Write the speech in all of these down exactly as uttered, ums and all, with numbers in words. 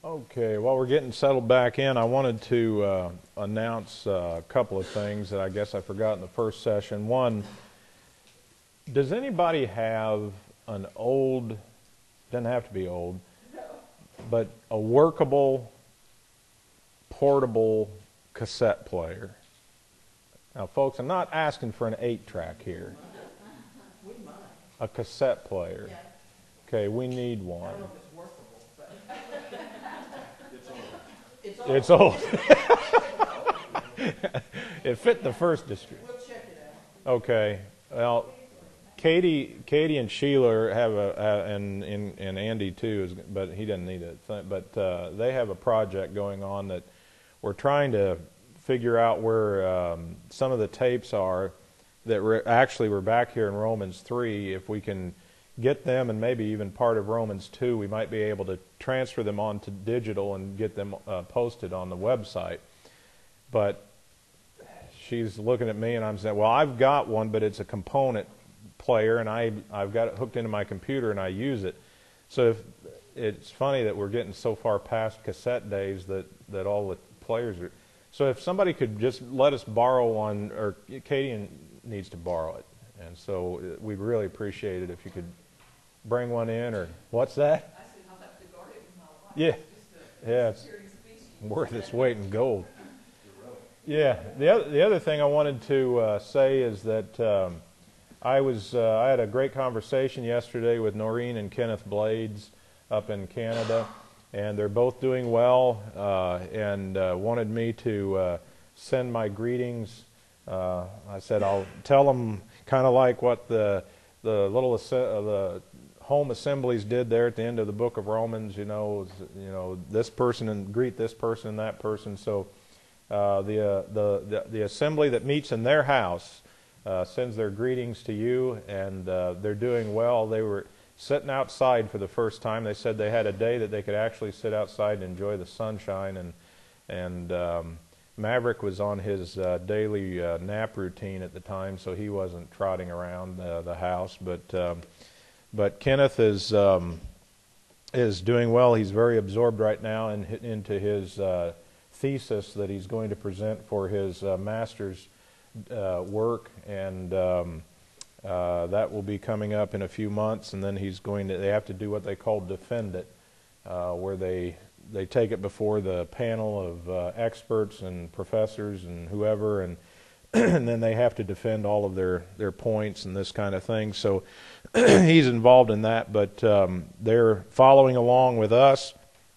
Okay, while we're getting settled back in, I wanted to uh, announce uh, a couple of things that I guess I forgot in the first session. One, does anybody have an old, doesn't have to be old, but a workable, portable cassette player? Now, folks, I'm not asking for an eight-track here. A cassette player. Okay, we need one. It's old. It fit the first district. We'll check it out. Okay. Well, Katie, Katie and Sheila have a, uh, and, and and Andy too, is, but he doesn't need it. But uh, they have a project going on that we're trying to figure out where um, some of the tapes are that re- actually were back here in Romans three. If we can get them, and maybe even part of Romans two, we might be able to transfer them onto digital and get them uh, posted on the website. But she's looking at me and I'm saying, well, I've got one, but it's a component player, and I, I've got it hooked into my computer and I use it. So if, it's funny that we're getting so far past cassette days that, that all the players are. So if somebody could just let us borrow one, or Katie needs to borrow it. And so we'd really appreciate it if you could bring one in, or what's that? I said I'll have to guard it with my life. Yeah, It's just a yeah, it's security species. worth its weight in gold. Yeah, the other the other thing I wanted to uh, say is that um, I was uh, I had a great conversation yesterday with Noreen and Kenneth Blades up in Canada, and they're both doing well, uh, and uh, wanted me to uh, send my greetings. Uh, I said I'll tell them kind of like what the the little uh, the home assemblies did there at the end of the book of Romans. You know, you know this person and greet this person and that person. So uh, the, uh, the the the assembly that meets in their house uh, sends their greetings to you, and uh, they're doing well. They were sitting outside for the first time. They said they had a day that they could actually sit outside and enjoy the sunshine, and and um, Maverick was on his uh, daily uh, nap routine at the time, so he wasn't trotting around uh, the house. But um, but Kenneth is um, is doing well. He's very absorbed right now in, into his uh, thesis that he's going to present for his uh, master's uh, work, and um, uh, that will be coming up in a few months. And then he's going to. They have to do what they call defend it, uh, where they. They take it before the panel of uh, experts and professors and whoever, and, and then they have to defend all of their, their points and this kind of thing. So he's involved in that, but um, they're following along with us,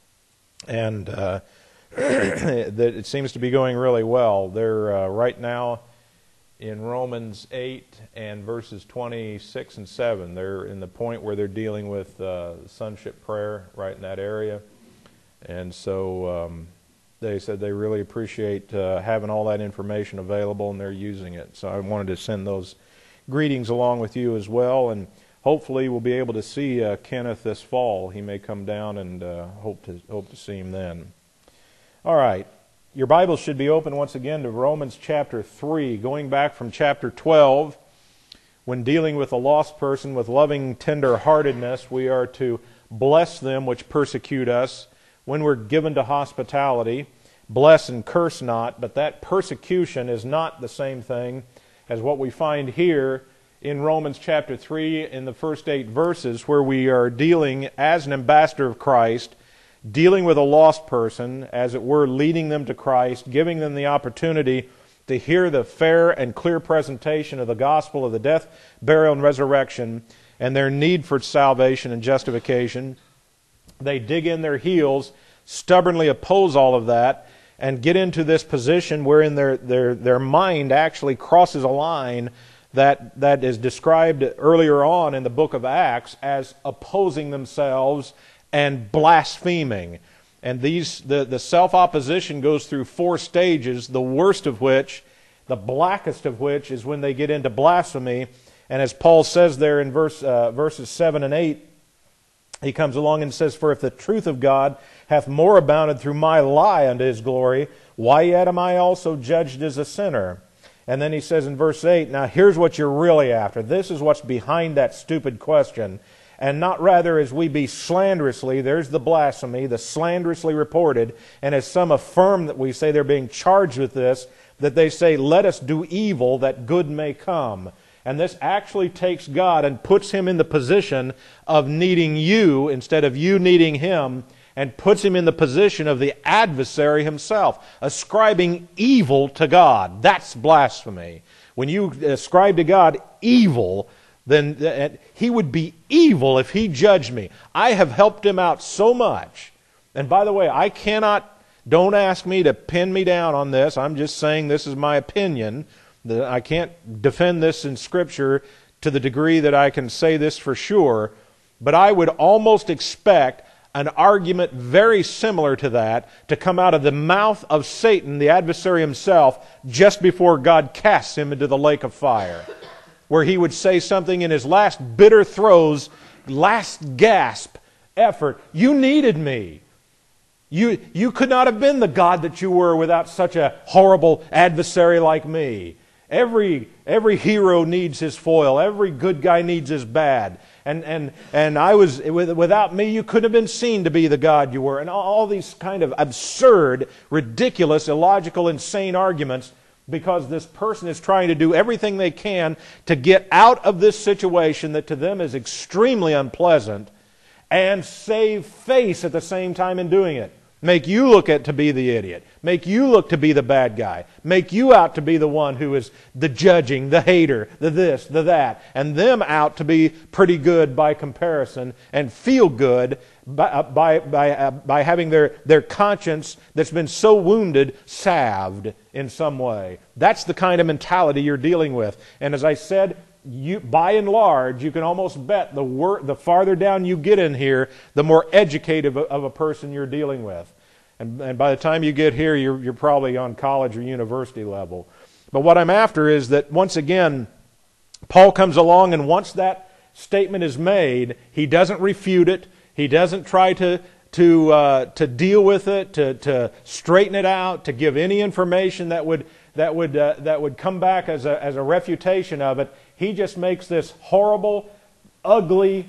and uh, that it seems to be going really well. They're uh, right now in Romans eight and verses twenty-six and seven. They're in the point where they're dealing with uh, sonship prayer right in that area. And so um, they said they really appreciate uh, having all that information available, and they're using it. So I wanted to send those greetings along with you as well, and hopefully we'll be able to see uh, Kenneth this fall. He may come down, and uh, hope to hope to see him then. All right, your Bible should be open once again to Romans chapter three, going back from chapter twelve. When dealing with a lost person with loving tender-heartedness, we are to bless them which persecute us. When we're given to hospitality, bless and curse not, but that persecution is not the same thing as what we find here in Romans chapter three in the first eight verses, where we are dealing as an ambassador of Christ, dealing with a lost person, as it were, leading them to Christ, giving them the opportunity to hear the fair and clear presentation of the gospel of the death, burial, and resurrection, and their need for salvation and justification. They dig in their heels, stubbornly oppose all of that, and get into this position wherein their their their mind actually crosses a line that that is described earlier on in the book of Acts as opposing themselves and blaspheming. And these the, the self-opposition goes through four stages, the worst of which, the blackest of which, is when they get into blasphemy. And as Paul says there in verse uh, verses seven and eight, he comes along and says, "For if the truth of God hath more abounded through my lie unto His glory, why yet am I also judged as a sinner?" And then he says in verse eight, now here's what you're really after. This is what's behind that stupid question. and not rather as we be slanderously, there's the blasphemy, the slanderously reported, and as some affirm that we say they're being charged with this, that they say, let us do evil that good may come. And this actually takes God and puts Him in the position of needing you instead of you needing Him, and puts Him in the position of the adversary himself, ascribing evil to God. That's blasphemy. When you ascribe to God evil, then He would be evil if He judged me. I have helped Him out so much. And by the way, I cannot, don't ask me to pin me down on this. I'm just saying this is my opinion. I can't defend this in Scripture to the degree that I can say this for sure. But I would almost expect an argument very similar to that to come out of the mouth of Satan, the adversary himself, just before God casts him into the lake of fire, where he would say something in his last bitter throes, last gasp effort, you needed me. You, you could not have been the God that you were without such a horrible adversary like me. Every, every hero needs his foil. Every good guy needs his bad. And, and, and I was, without me, you couldn't have been seen to be the God you were. And all, all these kind of absurd, ridiculous, illogical, insane arguments, because this person is trying to do everything they can to get out of this situation that to them is extremely unpleasant, and save face at the same time in doing it. Make you look at to be the idiot. Make you look to be the bad guy. Make you out to be the one who is the judging, the hater, the this, the that. And them out to be pretty good by comparison and feel good by, by, by, uh, by having their, their conscience that's been so wounded salved in some way. That's the kind of mentality you're dealing with. And as I said, You, by and large, you can almost bet the wor- the farther down you get in here, the more educated of a, of a person you're dealing with. And, and by the time you get here, you're, you're probably on college or university level. But what I'm after is that, once again, Paul comes along, and once that statement is made, he doesn't refute it. He doesn't try to to uh, to deal with it, to to straighten it out, to give any information that would that would uh, that would come back as a as a refutation of it. He just makes this horrible, ugly,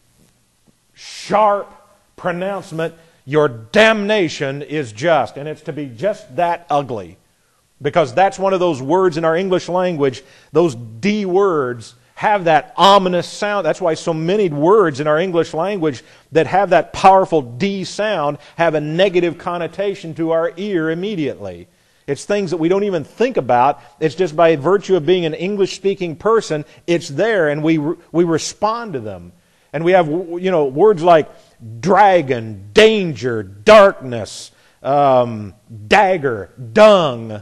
sharp pronouncement, your damnation is just. And it's to be just that ugly. Because that's one of those words in our English language, those D words have that ominous sound. That's why so many words in our English language that have that powerful D sound have a negative connotation to our ear immediately. It's things that we don't even think about. It's just by virtue of being an English-speaking person, it's there, and we we respond to them. And we have, you know, words like dragon, danger, darkness, um, dagger, dung,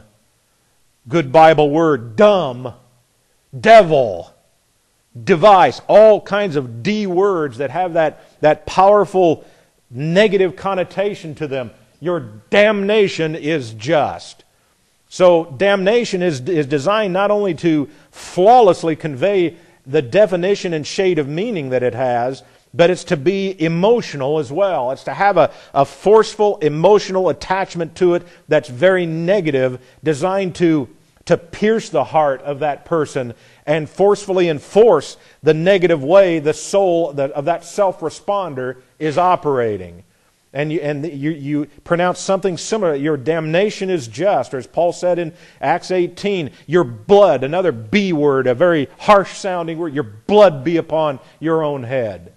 good Bible word, dumb, devil, device, all kinds of D words that have that, that powerful negative connotation to them. Your damnation is just. So damnation is, is designed not only to flawlessly convey the definition and shade of meaning that it has, but it's to be emotional as well. It's to have a, a forceful emotional attachment to it that's very negative, designed to, to pierce the heart of that person and forcefully enforce the negative way the soul that, of that self-responder is operating. And you, and you, you pronounce something similar. Your damnation is just. Or as Paul said in Acts eighteen, your blood, another B word, a very harsh sounding word, your blood be upon your own head.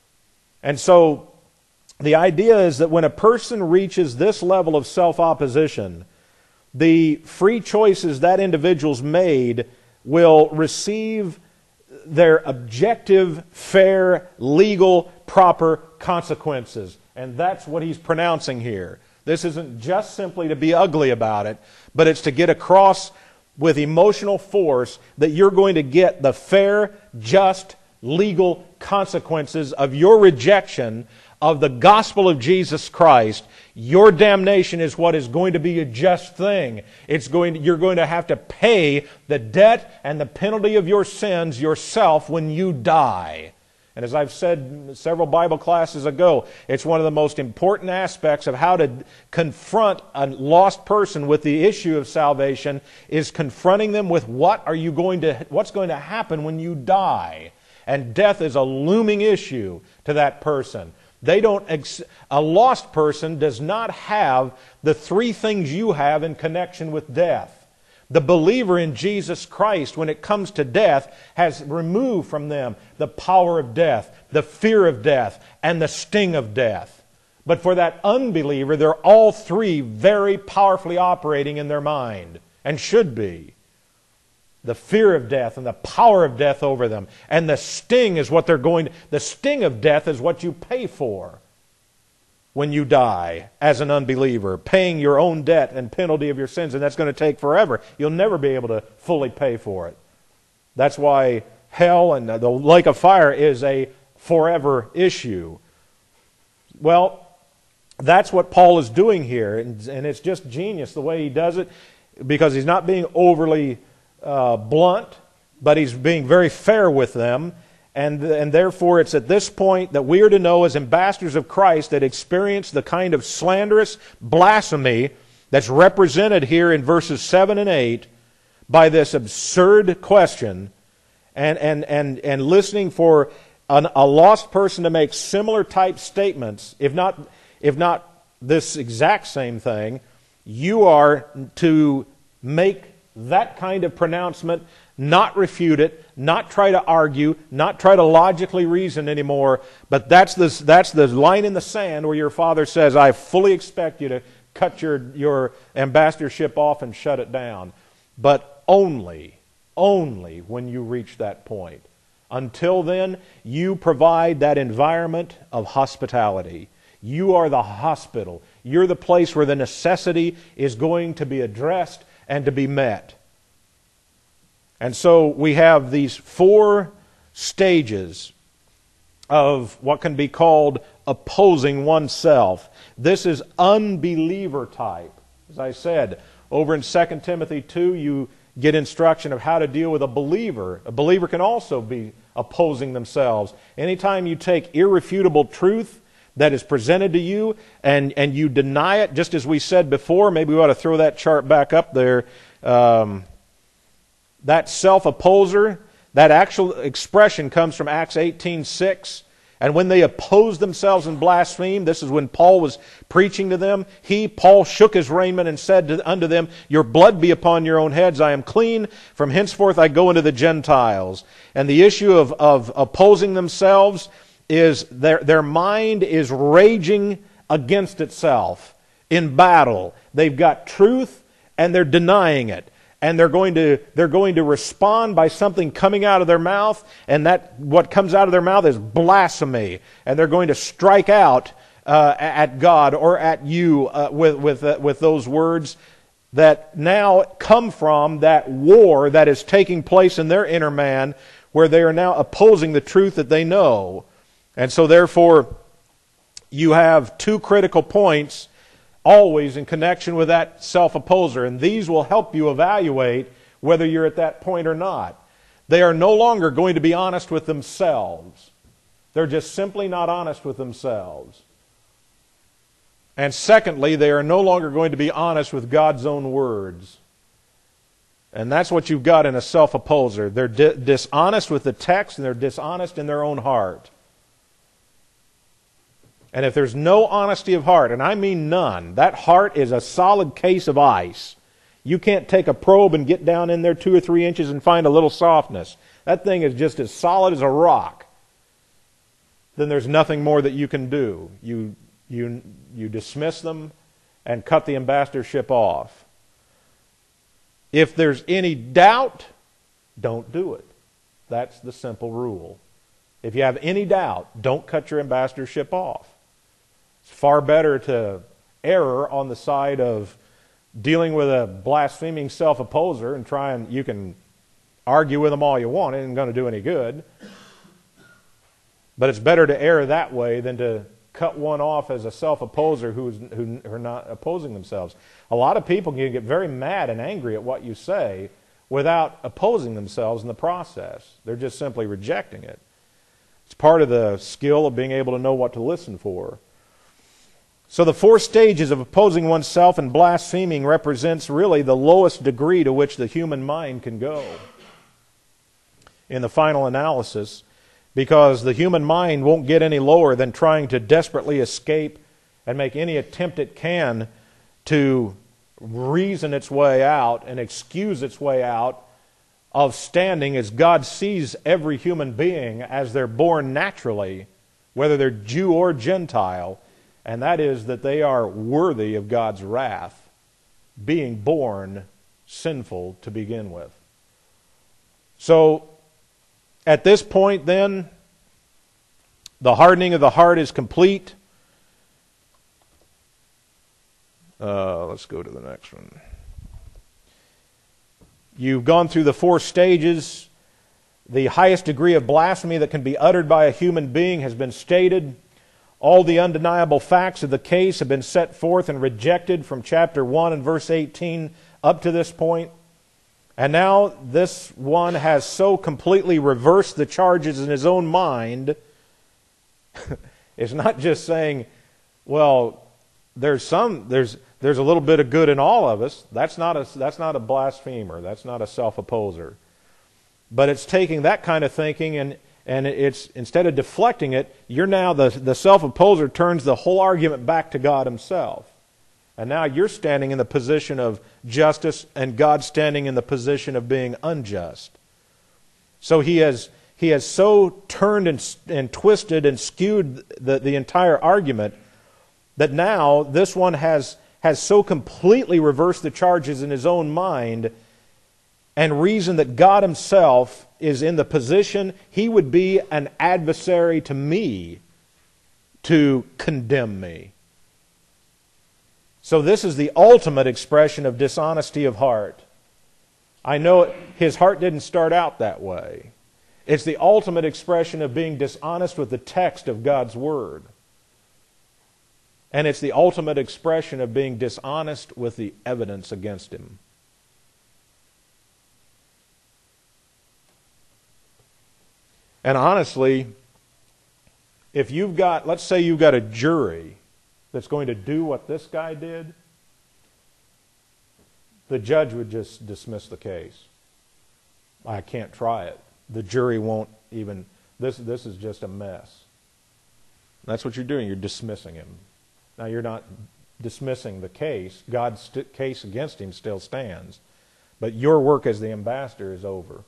And so the idea is that when a person reaches this level of self-opposition, the free choices that individual's made will receive their objective, fair, legal, proper consequences. And that's what he's pronouncing here. This isn't just simply to be ugly about it, but it's to get across with emotional force that you're going to get the fair, just, legal consequences of your rejection of the gospel of Jesus Christ. Your damnation is what is going to be a just thing. It's going to, you're going to have to pay the debt and the penalty of your sins yourself when you die. And as I've said several Bible classes ago, it's one of the most important aspects of how to confront a lost person with the issue of salvation is confronting them with what are you going to, what's going to happen when you die. and death is a looming issue to that person. They don't. Ex- a lost person does not have the three things you have in connection with death. The believer in Jesus Christ, when it comes to death, has removed from them the power of death, the fear of death, and the sting of death. But for that unbeliever, they're all three very powerfully operating in their mind, and should be. The fear of death and the power of death over them. And the sting is what they're going to... The sting of death is what you pay for when you die as an unbeliever, paying your own debt and penalty of your sins, and that's going to take forever. You'll never be able to fully pay for it. That's why hell and the lake of fire is a forever issue. Well, that's what Paul is doing here, and, and it's just genius the way he does it, because he's not being overly uh, blunt, but he's being very fair with them. And, and therefore, it's at this point that we are to know as ambassadors of Christ that experience the kind of slanderous blasphemy that's represented here in verses seven and eight by this absurd question, and, and, and, and listening for an, a lost person to make similar type statements, if not, if not this exact same thing. You are to make that kind of pronouncement, not refute it, not try to argue, not try to logically reason anymore, but that's the, that's the line in the sand where your Father says, I fully expect you to cut your, your ambassadorship off and shut it down. But only, only when you reach that point. Until then, you provide that environment of hospitality. You are the hospital. You're the place where the necessity is going to be addressed and to be met. And so we have these four stages of what can be called opposing oneself. This is unbeliever type. As I said, over in Second Timothy two, you get instruction of how to deal with a believer. A believer can also be opposing themselves. Anytime you take irrefutable truth that is presented to you and, and you deny it, just as we said before, maybe we ought to throw that chart back up there. Um, that self-opposer, that actual expression comes from Acts eighteen six. And when they opposed themselves and blasphemed, this is when Paul was preaching to them, he, Paul, shook his raiment and said to, unto them, your blood be upon your own heads, I am clean, from henceforth I go into the Gentiles. And the issue of, of opposing themselves is their, their mind is raging against itself in battle. They've got truth and they're denying it. And they're going to they're going to respond by something coming out of their mouth, and that what comes out of their mouth is blasphemy. And they're going to strike out uh, at God or at you uh, with with uh, with those words that now come from that war that is taking place in their inner man, where they are now opposing the truth that they know. And so therefore, you have two critical points always in connection with that self-opposer, and these will help you evaluate whether you're at that point or not. They are no longer going to be honest with themselves. They're just simply not honest with themselves. And secondly, they are no longer going to be honest with God's own words. And that's what you've got in a self-opposer. They're di- dishonest with the text, and they're dishonest in their own heart. And if there's no honesty of heart, and I mean none, that heart is a solid case of ice. You can't take a probe and get down in there two or three inches and find a little softness. That thing is just as solid as a rock. Then there's nothing more that you can do. You, you, you dismiss them and cut the ambassadorship off. If there's any doubt, don't do it. That's the simple rule. If you have any doubt, don't cut your ambassadorship off. It's far better to err on the side of dealing with a blaspheming self-opposer and try and, you can argue with them all you want, it isn't going to do any good. But it's better to err that way than to cut one off as a self-opposer who's, who are not opposing themselves. A lot of people can get very mad and angry at what you say without opposing themselves in the process. They're just simply rejecting it. It's part of the skill of being able to know what to listen for. So the four stages of opposing oneself and blaspheming represents really the lowest degree to which the human mind can go. In the final analysis, because the human mind won't get any lower than trying to desperately escape and make any attempt it can to reason its way out and excuse its way out of standing as God sees every human being as they're born naturally, whether they're Jew or Gentile, and that is that they are worthy of God's wrath, being born sinful to begin with. So, at this point then, the hardening of the heart is complete. Uh, let's go to the next one. You've gone through the four stages. The highest degree of blasphemy that can be uttered by a human being has been stated. All the undeniable facts of the case have been set forth and rejected from chapter one and verse eighteen up to this point. And now this one has so completely reversed the charges in his own mind. It's not just saying, well, there's some, there's there's a little bit of good in all of us. That's not a that's not a blasphemer. That's not a self-opposer. But it's taking that kind of thinking and and it's instead of deflecting it, you're now the the self-opposer turns the whole argument back to God Himself. And now you're standing in the position of justice and God standing in the position of being unjust. So he has he has so turned and, and twisted and skewed the, the entire argument that now this one has, has so completely reversed the charges in his own mind and reasoned that God Himself is in the position He would be an adversary to me to condemn me. So this is the ultimate expression of dishonesty of heart. I know his heart didn't start out that way. It's the ultimate expression of being dishonest with the text of God's Word. And it's the ultimate expression of being dishonest with the evidence against him. And honestly, if you've got, let's say you've got a jury that's going to do what this guy did, the judge would just dismiss the case. I can't try it. The jury won't even, this, this is just a mess. That's what you're doing. You're dismissing him. Now, you're not dismissing the case. God's st- case against him still stands. But your work as the ambassador is over.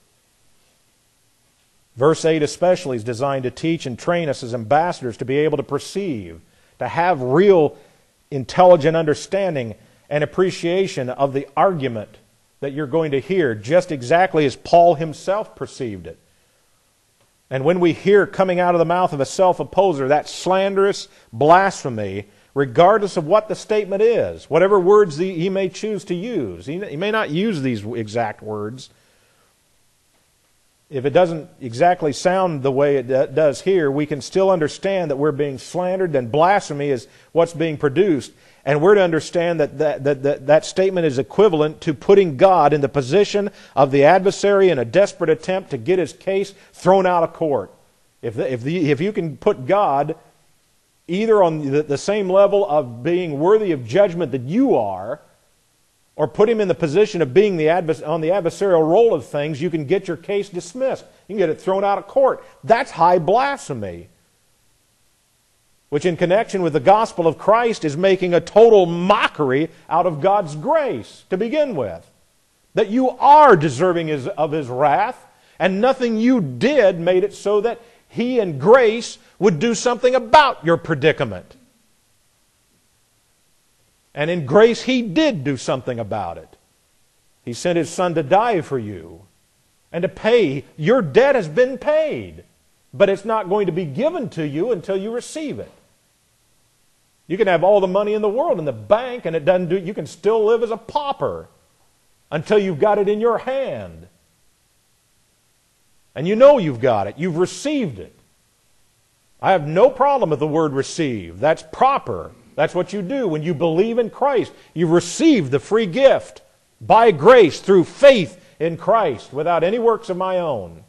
Verse eight especially is designed to teach and train us as ambassadors to be able to perceive, to have real intelligent understanding and appreciation of the argument that you're going to hear, just exactly as Paul himself perceived it. And when we hear coming out of the mouth of a self-opposer that slanderous blasphemy, regardless of what the statement is, whatever words he, he may choose to use, he, he may not use these exact words. If it doesn't exactly sound the way it does here, we can still understand that we're being slandered and blasphemy is what's being produced. And we're to understand that that, that, that that statement is equivalent to putting God in the position of the adversary in a desperate attempt to get his case thrown out of court. If, the, if, the, if you can put God either on the, the same level of being worthy of judgment that you are, or put him in the position of being the advers- on the adversarial role of things, you can get your case dismissed. You can get it thrown out of court. That's high blasphemy, which in connection with the gospel of Christ is making a total mockery out of God's grace to begin with. That you are deserving his, of His wrath, and nothing you did made it so that He in grace would do something about your predicament. And in grace, He did do something about it. He sent His Son to die for you and to pay. Your debt has been paid, but it's not going to be given to you until you receive it. You can have all the money in the world in the bank, and it doesn't do. You can still live as a pauper until you've got it in your hand. And you know you've got it. You've received it. I have no problem with the word receive. That's proper. That's what you do when you believe in Christ. You've received the free gift by grace through faith in Christ without any works of my own.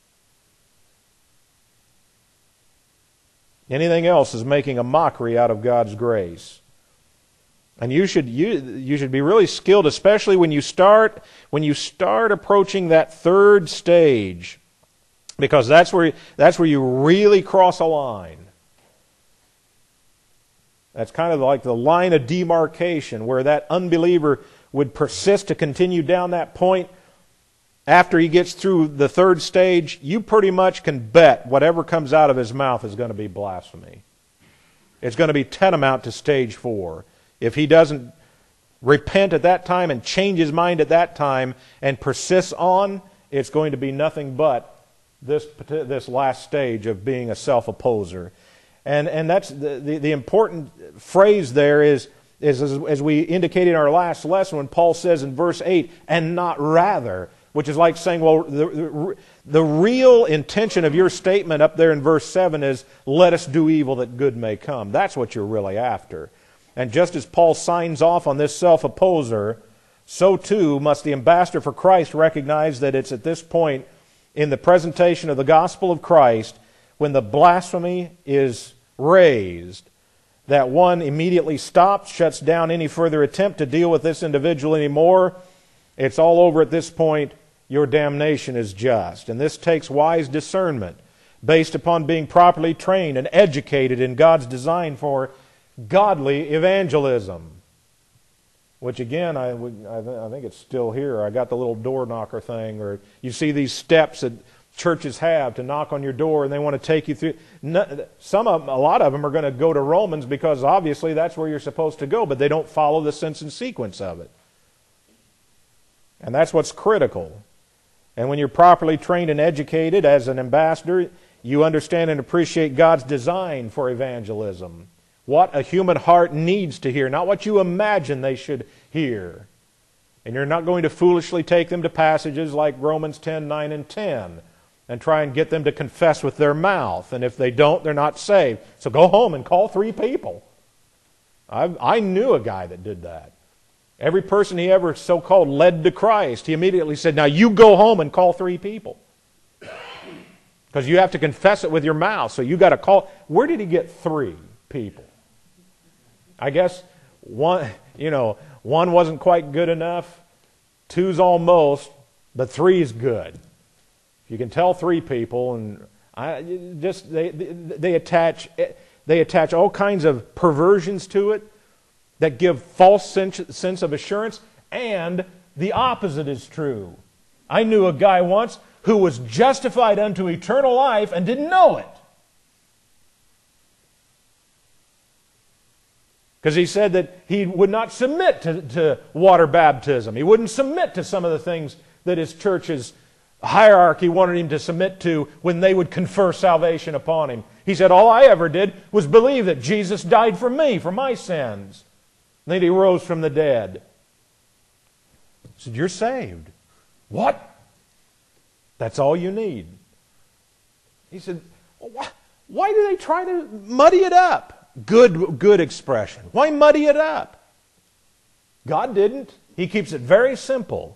Anything else is making a mockery out of God's grace. And you should you, you should be really skilled, especially when you start when you start approaching that third stage. Because that's where, that's where you really cross a line. That's kind of like the line of demarcation where that unbeliever would persist to continue down that point. After he gets through the third stage, you pretty much can bet whatever comes out of his mouth is going to be blasphemy. It's going to be tantamount to stage four. If he doesn't repent at that time and change his mind at that time and persists on, it's going to be nothing but this this last stage of being a self-opposer. And and that's the, the, the important phrase there is, is as, as we indicated in our last lesson when Paul says in verse eight, and not rather, which is like saying, well, the, the, the real intention of your statement up there in verse seven is, let us do evil that good may come. That's what you're really after. And just as Paul signs off on this self-opposer, so too must the ambassador for Christ recognize that it's at this point in the presentation of the gospel of Christ, when the blasphemy is raised, that one immediately stops, shuts down any further attempt to deal with this individual anymore. It's all over at this point. Your damnation is just. And this takes wise discernment based upon being properly trained and educated in God's design for godly evangelism. Which again, I, I think it's still here. I got the little door knocker thing, or you see these steps that churches have to knock on your door, and they want to take you through. Some of them, a lot of them are going to go to Romans because obviously that's where you're supposed to go, but they don't follow the sense and sequence of it. And that's what's critical. And when you're properly trained and educated as an ambassador, you understand and appreciate God's design for evangelism. What a human heart needs to hear, not what you imagine they should hear. And you're not going to foolishly take them to passages like Romans ten, nine, and ten and try and get them to confess with their mouth. And if they don't, they're not saved. So go home and call three people. I, I knew a guy that did that. Every person he ever so-called led to Christ, he immediately said, now you go home and call three people. Because you have to confess it with your mouth. So you got to call. Where did he get three people? I guess one, you know, one wasn't quite good enough. Two's almost, but three is good. You can tell three people, and I just they they attach they attach all kinds of perversions to it that give false sense, sense of assurance, and the opposite is true. I knew a guy once who was justified unto eternal life and didn't know it. Because he said that he would not submit to, to water baptism. He wouldn't submit to some of the things that his church's hierarchy wanted him to submit to when they would confer salvation upon him. He said, all I ever did was believe that Jesus died for me, for my sins. And that he rose from the dead. He said, you're saved. What? That's all you need. He said, well, why do they try to muddy it up? Good, good expression. Why muddy it up? God didn't. He keeps it very simple.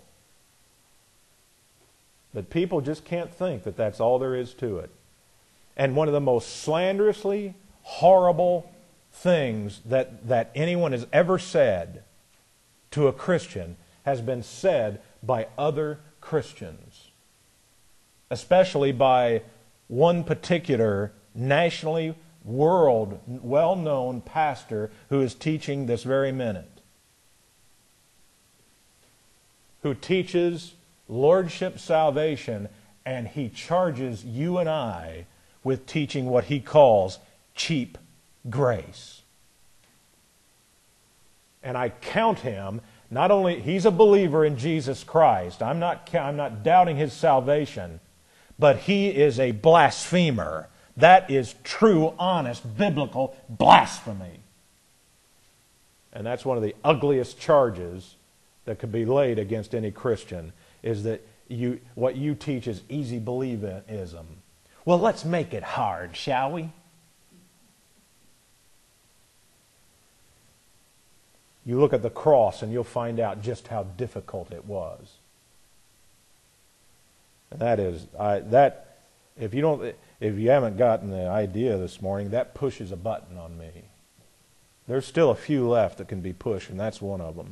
But people just can't think that that's all there is to it. And one of the most slanderously horrible things that, that anyone has ever said to a Christian has been said by other Christians. Especially by one particular nationally world well-known pastor who is teaching this very minute. Who teaches lordship salvation, and he charges you and I with teaching what he calls cheap grace. And I count him, not only, he's a believer in Jesus Christ. I'm not, I'm not doubting his salvation, but he is a blasphemer. That is true, honest, biblical blasphemy. And that's one of the ugliest charges that could be laid against any Christian, is that you what you teach is easy believism. Well, let's make it hard, shall we? You look at the cross and you'll find out just how difficult it was. And that is, I, that if you don't, if you haven't gotten the idea this morning, that pushes a button on me. There's still a few left that can be pushed, and that's one of them.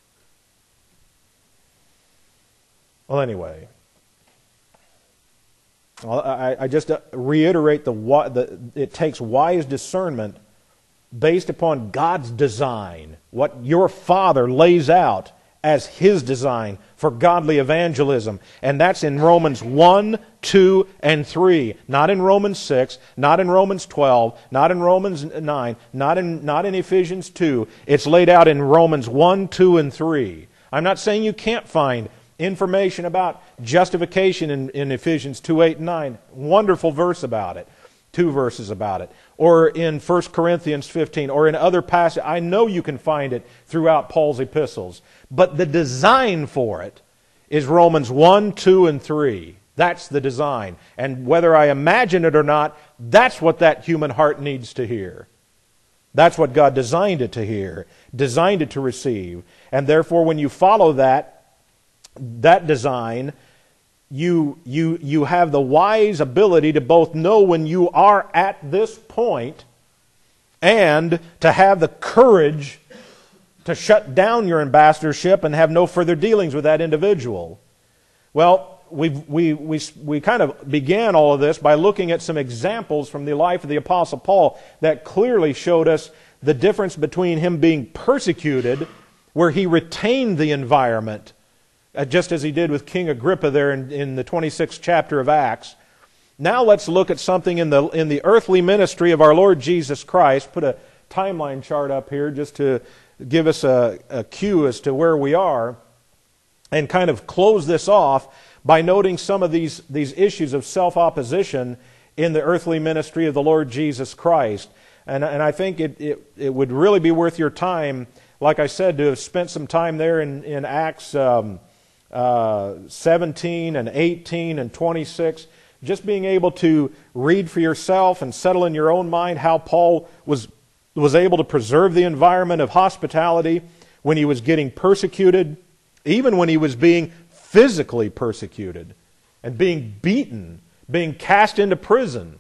Well, anyway, I, I just reiterate the, the it takes wise discernment based upon God's design, what your Father lays out as His design for godly evangelism. And that's in Romans one, two, and three. Not in Romans six, not in Romans twelve, not in Romans nine, not in, not in Ephesians two. It's laid out in Romans one, two, and three. I'm not saying you can't find information about justification in, in Ephesians two, eight, and nine. Wonderful verse about it. Two verses about it. Or in First Corinthians fifteen, or in other passages. I know you can find it throughout Paul's epistles. But the design for it is Romans one, two, and three. That's the design. And whether I imagine it or not, that's what that human heart needs to hear. That's what God designed it to hear, designed it to receive. And therefore, when you follow that, that design, you, you, you have the wise ability to both know when you are at this point and to have the courage to shut down your ambassadorship and have no further dealings with that individual. Well, we've, we, we, we kind of began all of this by looking at some examples from the life of the Apostle Paul that clearly showed us the difference between him being persecuted, where he retained the environment, just as he did with King Agrippa there in, in the twenty-sixth chapter of Acts. Now let's look at something in the, in the earthly ministry of our Lord Jesus Christ. Put a timeline chart up here just to give us a, a cue as to where we are, and kind of close this off by noting some of these, these issues of self-opposition in the earthly ministry of the Lord Jesus Christ. And, and I think it, it, it would really be worth your time, like I said, to have spent some time there in, in Acts um, uh, seventeen and eighteen and twenty-six, just being able to read for yourself and settle in your own mind how Paul was was able to preserve the environment of hospitality when he was getting persecuted, even when he was being physically persecuted and being beaten, being cast into prison.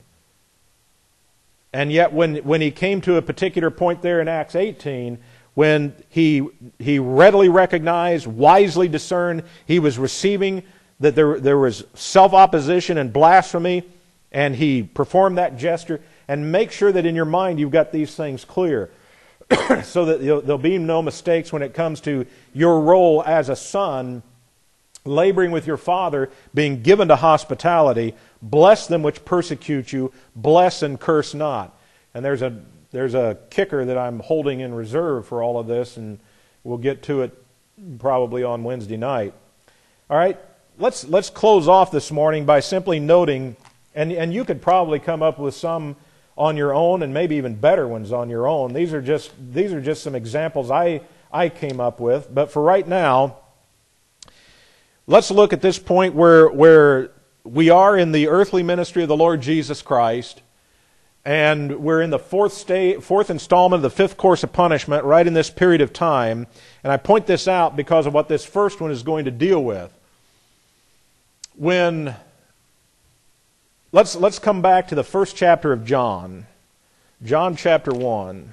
And yet when, when he came to a particular point there in Acts eighteen, when he, he readily recognized, wisely discerned, he was receiving that there, there was self-opposition and blasphemy, and he performed that gesture. And make sure that in your mind you've got these things clear so that there'll be no mistakes when it comes to your role as a son, laboring with your father, being given to hospitality. Bless them which persecute you, bless and curse not. And there's a, there's a kicker that I'm holding in reserve for all of this, and we'll get to it probably on Wednesday night. All right, let's, let's close off this morning by simply noting, and, and you could probably come up with some on your own, and maybe even better ones on your own. These are just these are just some examples I, I came up with. But for right now, let's look at this point where, where we are in the earthly ministry of the Lord Jesus Christ, and we're in the fourth state, fourth installment of the fifth course of punishment, right in this period of time. And I point this out because of what this first one is going to deal with. When Let's, let's come back to the first chapter of John. John chapter one.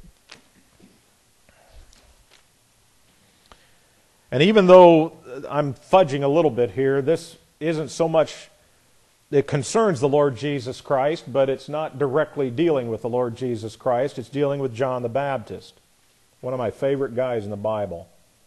And even though I'm fudging a little bit here, this isn't so much, it concerns the Lord Jesus Christ, but it's not directly dealing with the Lord Jesus Christ. It's dealing with John the Baptist, one of my favorite guys in the Bible.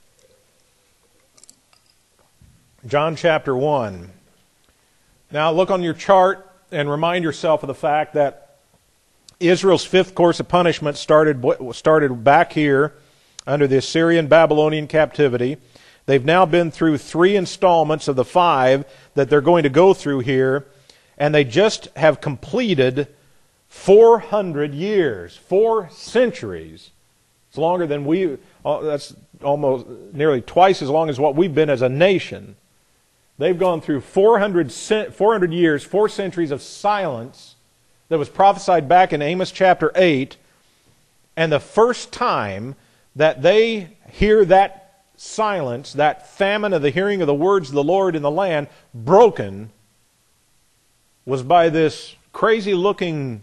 John chapter one. Now look on your chart and remind yourself of the fact that Israel's fifth course of punishment started, started back here under the Assyrian Babylonian captivity. They've now been through three installments of the five that they're going to go through here, and they just have completed four hundred years, four centuries. It's longer than we, that's almost nearly twice as long as what we've been as a nation. They've gone through four hundred, four hundred years, four centuries of silence that was prophesied back in Amos chapter eight. And the first time that they hear that silence, that famine of the hearing of the words of the Lord in the land broken, was by this crazy-looking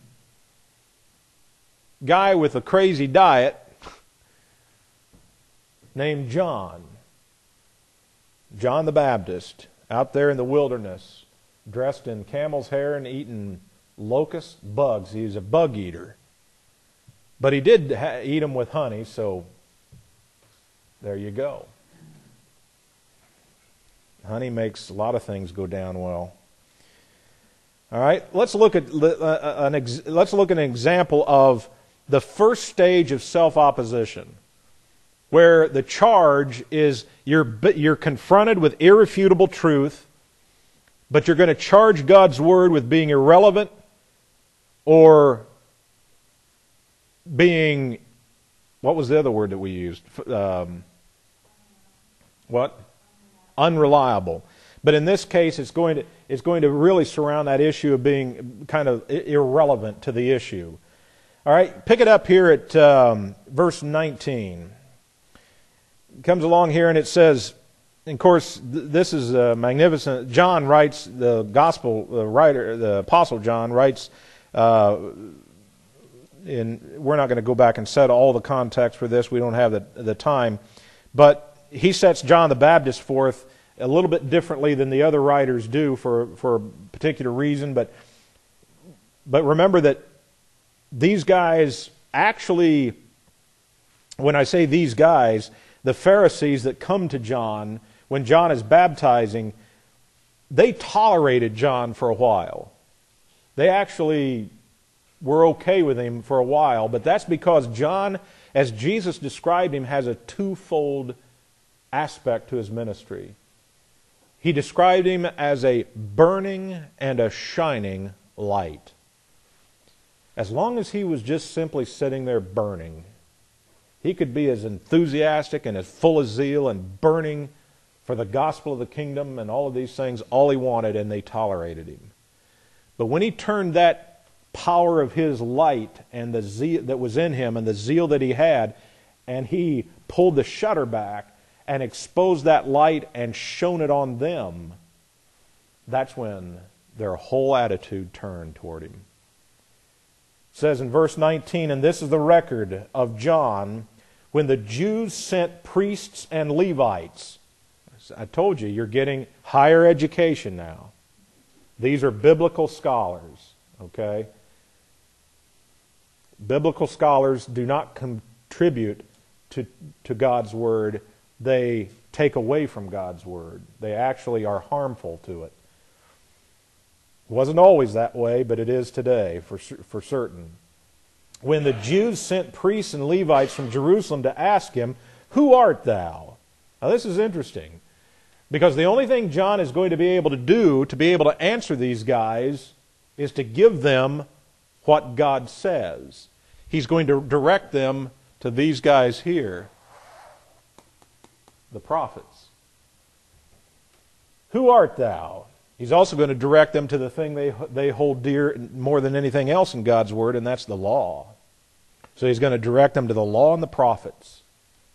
guy with a crazy diet named John. John the Baptist, out there in the wilderness, dressed in camel's hair and eating locust bugs. He was a bug eater. But he did ha- eat them with honey, so there you go. Honey makes a lot of things go down well. All right, let's look at uh, an ex- let's look at an example of the first stage of self-opposition, where the charge is you're you're confronted with irrefutable truth, but you're going to charge God's word with being irrelevant or being, what was the other word that we used? Um, what? Unreliable. But in this case, it's going to it's going to really surround that issue of being kind of irrelevant to the issue. All right, pick it up here at um, verse nineteen. It comes along here and it says, and of course, th- this is uh, magnificent. John writes, the gospel the writer, the apostle John writes, uh, in we're not going to go back and set all the context for this. We don't have the, the time. But he sets John the Baptist forth a little bit differently than the other writers do for, for a particular reason. But, but remember that these guys actually, when I say these guys, the Pharisees that come to John when John is baptizing, they tolerated John for a while. They actually were okay with him for a while, but that's because John, as Jesus described him, has a twofold aspect to his ministry. He described him as a burning and a shining light. As long as he was just simply sitting there burning, he could be as enthusiastic and as full of zeal and burning for the gospel of the kingdom and all of these things, all he wanted, and they tolerated him. But when he turned that power of his light and the zeal that was in him and the zeal that he had, and he pulled the shutter back and exposed that light and shone it on them, that's when their whole attitude turned toward him. It says in verse nineteen, and this is the record of John, when the Jews sent priests and Levites. I told you, you're getting higher education now. These are biblical scholars, okay? Biblical scholars do not contribute to, to God's Word. They take away from God's Word. They actually are harmful to it. It wasn't always that way, but it is today for, for certain. When the Jews sent priests and Levites from Jerusalem to ask him, "Who art thou?" Now this is interesting, because the only thing John is going to be able to do to be able to answer these guys is to give them what God says. He's going to direct them to these guys here, the prophets. "Who art thou?" He's also going to direct them to the thing they they hold dear more than anything else in God's Word, and that's the law. So he's going to direct them to the law and the prophets.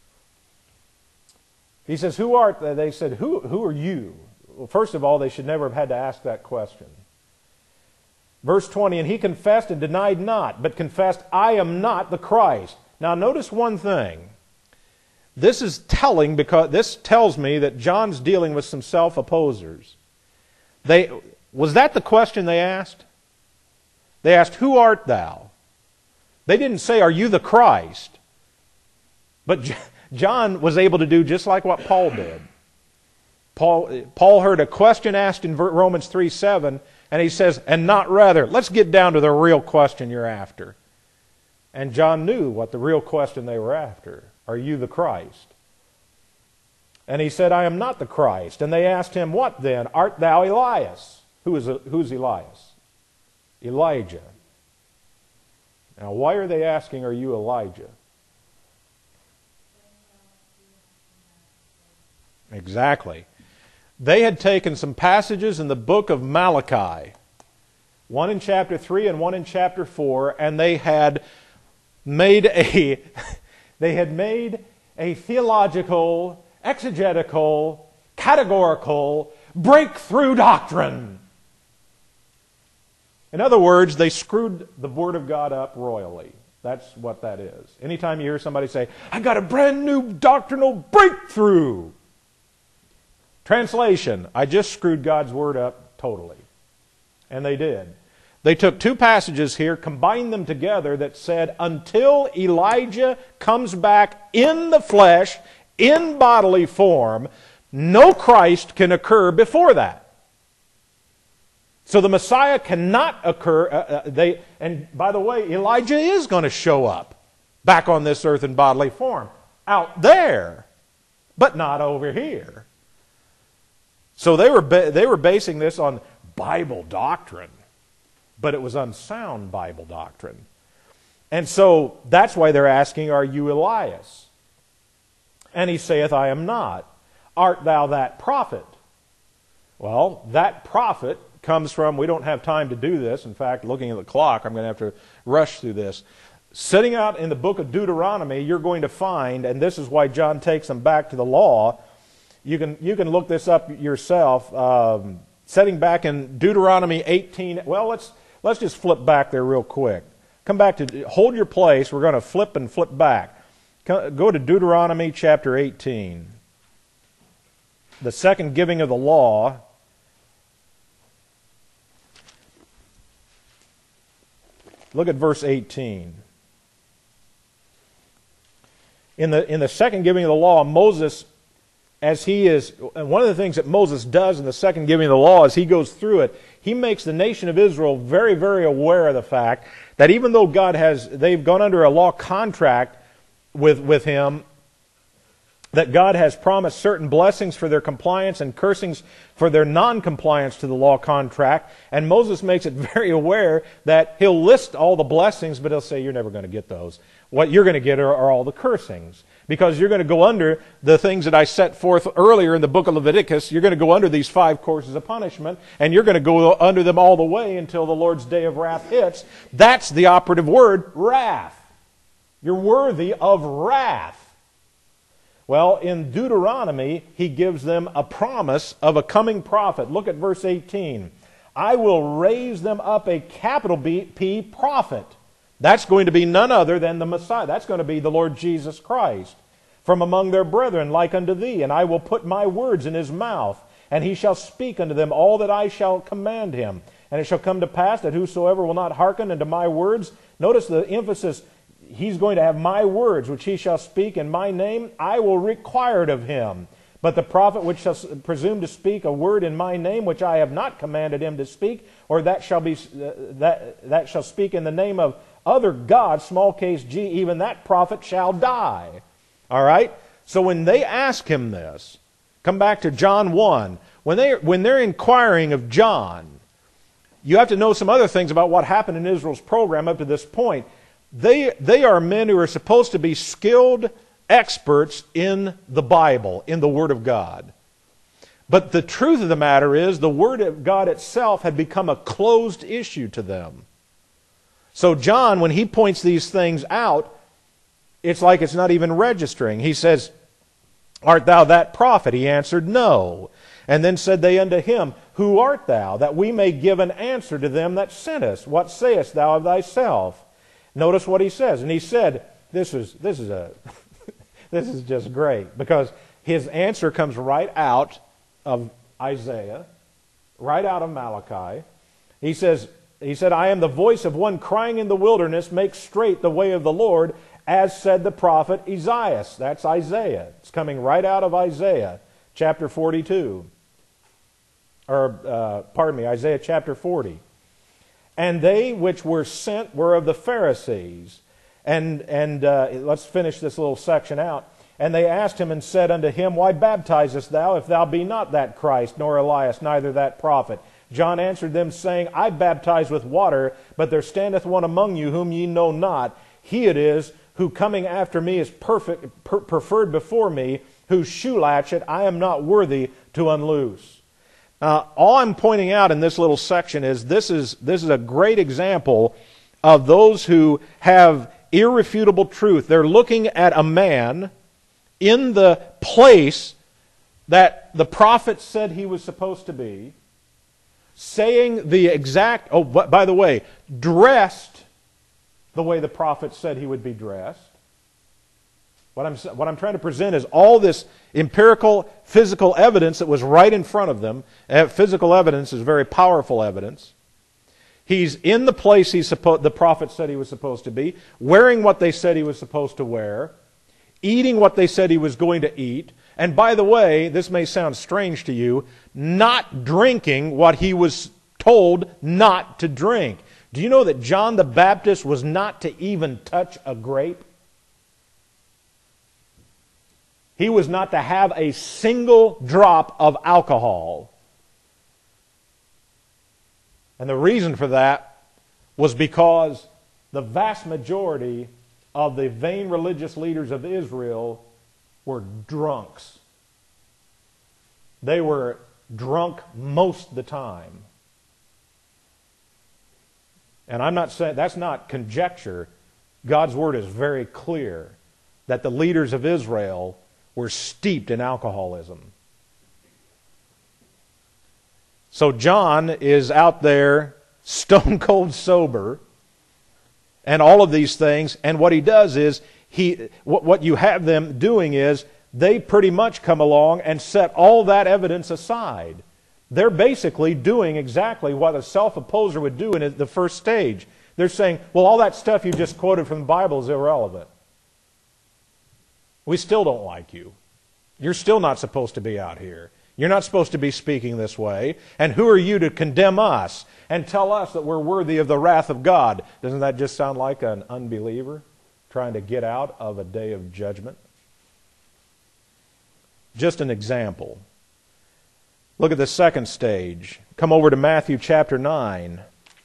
He says, "Who art thou?" They said, who, who are you? Well, first of all, they should never have had to ask that question. Verse twenty, and he confessed and denied not, but confessed, "I am not the Christ." Now notice one thing. This is telling, because this tells me that John's dealing with some self-opposers. They, was that the question they asked? They asked, "Who art thou?" They didn't say, "Are you the Christ?" But John was able to do just like what Paul did. Paul, Paul heard a question asked in Romans three seven, and he says, "And not rather." Let's get down to the real question you're after. And John knew what the real question they were after. Are you the Christ? And he said, "I am not the Christ." And they asked him, "What then? Art thou Elias?" Who is, who's Elias? Elijah. Now, why are they asking, "Are you Elijah?" Exactly. They had taken some passages in the book of Malachi, one in chapter three and one in chapter four, and they had made a they had made a theological, exegetical, categorical breakthrough doctrine. In other words, they screwed the Word of God up royally. That's what that is. Anytime you hear somebody say, "I got a brand new doctrinal breakthrough." Translation, I just screwed God's Word up totally. And they did. They took two passages here, combined them together that said, until Elijah comes back in the flesh, in bodily form, no Christ can occur before that. So the Messiah cannot occur. Uh, uh, they, and by the way, Elijah is going to show up back on this earth in bodily form. Out there, but not over here. So they were, ba- they were basing this on Bible doctrine. But it was unsound Bible doctrine. And so that's why they're asking, are you Elias? And he saith, I am not. Art thou that prophet? Well, that prophet comes from, we don't have time to do this. In fact, looking at the clock, I'm going to have to rush through this. Sitting out in the book of Deuteronomy, you're going to find, and this is why John takes them back to the law. You can, you can look this up yourself. Um, setting back in Deuteronomy eighteen, well, let's... Let's just flip back there real quick. Come back to, hold your place. We're going to flip and flip back. Go to Deuteronomy chapter eighteen. The second giving of the law. Look at verse eighteen. In the, in the second giving of the law, Moses, as he is, one of the things that Moses does in the second giving of the law is he goes through it. He makes the nation of Israel very, very aware of the fact that even though God has, they've gone under a law contract with, with Him, that God has promised certain blessings for their compliance and cursings for their non-compliance to the law contract. And Moses makes it very aware that he'll list all the blessings, but he'll say, you're never going to get those. What you're going to get are, are all the cursings. Because you're going to go under the things that I set forth earlier in the book of Leviticus. You're going to go under these five courses of punishment, and you're going to go under them all the way until the Lord's day of wrath hits. That's the operative word, wrath. You're worthy of wrath. Well, in Deuteronomy, he gives them a promise of a coming prophet. Look at verse eighteen. I will raise them up a capital P prophet. That's going to be none other than the Messiah. That's going to be the Lord Jesus Christ. From among their brethren, like unto thee, and I will put my words in his mouth, and he shall speak unto them all that I shall command him. And it shall come to pass that whosoever will not hearken unto my words, notice the emphasis, he's going to have my words, which he shall speak in my name, I will require it of him. But the prophet which shall presume to speak a word in my name, which I have not commanded him to speak, or that shall be uh, that that shall speak in the name of other gods, small case G, even that prophet shall die. All right? So when they ask him this, come back to John one. When they when they're inquiring of John, you have to know some other things about what happened in Israel's program up to this point. They they are men who are supposed to be skilled experts in the Bible, in the Word of God. But the truth of the matter is, the Word of God itself had become a closed issue to them. So John, when he points these things out, it's like it's not even registering. He says, art thou that prophet? He answered, no. And then said they unto him, who art thou, that we may give an answer to them that sent us? What sayest thou of thyself? Notice what he says. And he said, this is, this is, a, this is just great, because his answer comes right out of Isaiah, right out of Malachi. He says, He said, I am the voice of one crying in the wilderness, make straight the way of the Lord, as said the prophet Isaiah. That's Isaiah. It's coming right out of Isaiah, chapter forty-two. Or, uh, pardon me, Isaiah chapter forty. And they which were sent were of the Pharisees. And, and uh, let's finish this little section out. And they asked him and said unto him, why baptizest thou, if thou be not that Christ, nor Elias, neither that prophet? John answered them, saying, I baptize with water, but there standeth one among you whom ye know not. He it is, who coming after me is perfect, per- preferred before me, whose shoe latchet I am not worthy to unloose. Now, all I'm pointing out in this little section is this is this is a great example of those who have irrefutable truth. They're looking at a man in the place that the prophet said he was supposed to be, saying the exact, oh, by the way, dressed the way the prophet said he would be dressed. What I'm, what I'm trying to present is all this empirical, physical evidence that was right in front of them. Physical evidence is very powerful evidence. He's in the place he's supposed, the prophet said he was supposed to be, wearing what they said he was supposed to wear, eating what they said he was going to eat, and by the way, this may sound strange to you, not drinking what he was told not to drink. Do you know that John the Baptist was not to even touch a grape? He was not to have a single drop of alcohol. And the reason for that was because the vast majority of the vain religious leaders of Israel were drunks. They were drunk most of the time. And I'm not saying, that's not conjecture. God's Word is very clear that the leaders of Israel were steeped in alcoholism. So John is out there stone cold sober and all of these things, and what he does is, he what, what you have them doing is, they pretty much come along and set all that evidence aside. They're basically doing exactly what a self-opposer would do in the first stage. They're saying, well, all that stuff you just quoted from the Bible is irrelevant. We still don't like you. You're still not supposed to be out here. You're not supposed to be speaking this way. And who are you to condemn us and tell us that we're worthy of the wrath of God? Doesn't that just sound like an unbeliever trying to get out of a day of judgment? Just an example. Look at the second stage. Come over to Matthew chapter nine.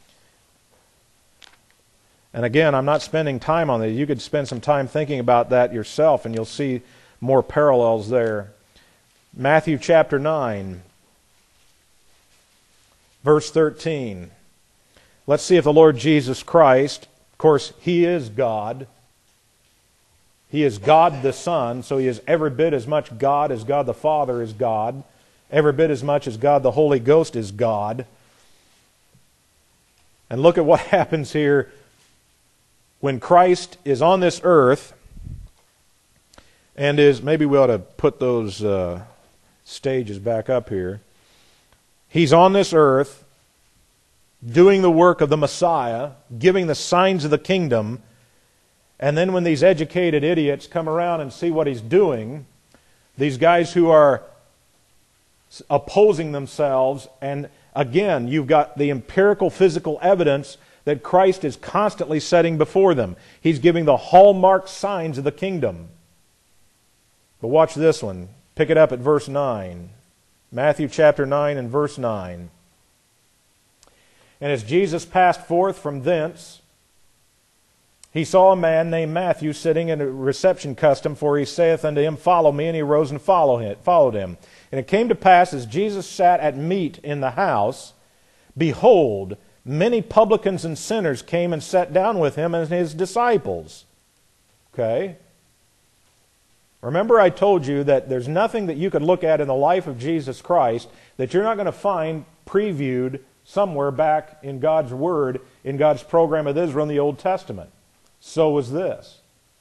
And again, I'm not spending time on this. You could spend some time thinking about that yourself, and you'll see more parallels there. Matthew chapter nine, verse thirteen. Let's see if the Lord Jesus Christ, of course, He is God. He is God the Son, so He is every bit as much God as God the Father is God. Every bit as much as God the Holy Ghost is God. And look at what happens here when Christ is on this earth and is, maybe we ought to put those uh, stages back up here. He's on this earth doing the work of the Messiah, giving the signs of the kingdom, and then when these educated idiots come around and see what He's doing, these guys who are opposing themselves, and again, you've got the empirical physical evidence that Christ is constantly setting before them. He's giving the hallmark signs of the kingdom. But watch this one. Pick it up at verse nine. Matthew chapter nine and verse nine. And as Jesus passed forth from thence, He saw a man named Matthew sitting in a reception custom, for he saith unto him, Follow me, and he arose and followed him. And it came to pass, as Jesus sat at meat in the house, behold, many publicans and sinners came and sat down with him and his disciples. Okay? Remember I told you that there's nothing that you could look at in the life of Jesus Christ that you're not going to find previewed somewhere back in God's Word, in God's program of Israel in the Old Testament. So was this.